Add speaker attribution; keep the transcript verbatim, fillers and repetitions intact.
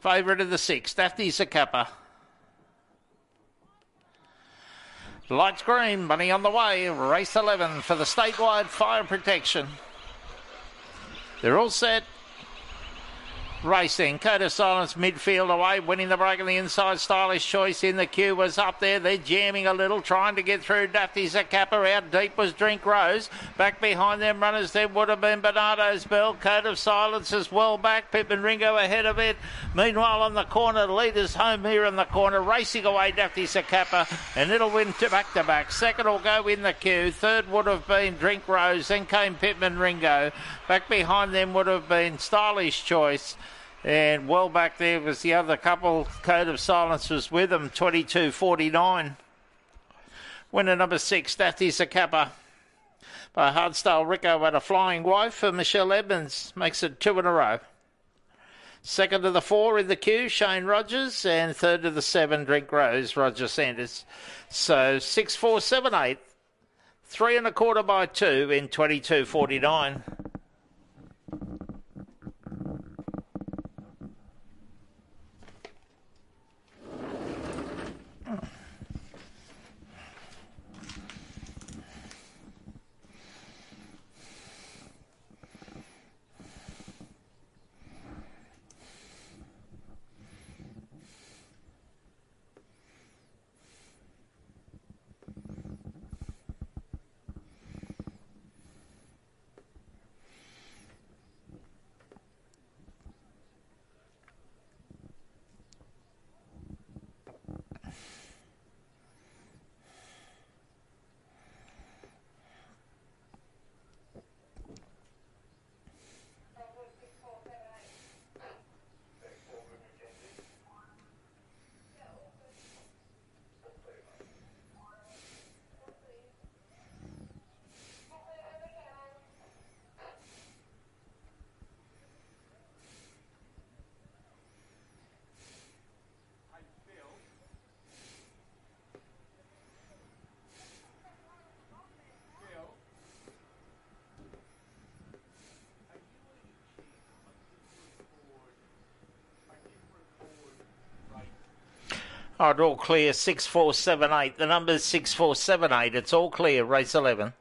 Speaker 1: Favourite of the six, Daphne Zacapa. Lights green, money on the way. Race eleven for the statewide fire protection. They're all set. Racing, Code of Silence midfield away, winning the break on the inside. Stylish Choice in the queue was up there. They're jamming a little, trying to get through. Daphne Zacapa out deep was Drink Rose. Back behind them runners there would have been Bernardo's Bell. Code of Silence is well back. Pippin Ringo ahead of it. Meanwhile on the corner, the leaders home here in the corner. Racing away Daphne Zacapa, and it'll win to back to back. Second will go in the queue. Third would have been Drink Rose. Then came Pittman Ringo. Back behind them would have been Stylish Choice. And well back there was the other couple. Code of Silence was with them, twenty-two forty-nine. Winner number six, Daphne Zacapa. By Hardstyle Rico at a flying wife for Michelle Edmonds. Makes it two in a row. Second of the four in the queue, Shane Rogers. And third of the seven, Drink Rose, Roger Sanders. So six, four, seven, eight. Three and a quarter by two in twenty-two forty-nine. Oh, all clear, six four seven eight. The number's six four seven eight. It's all clear, race eleven.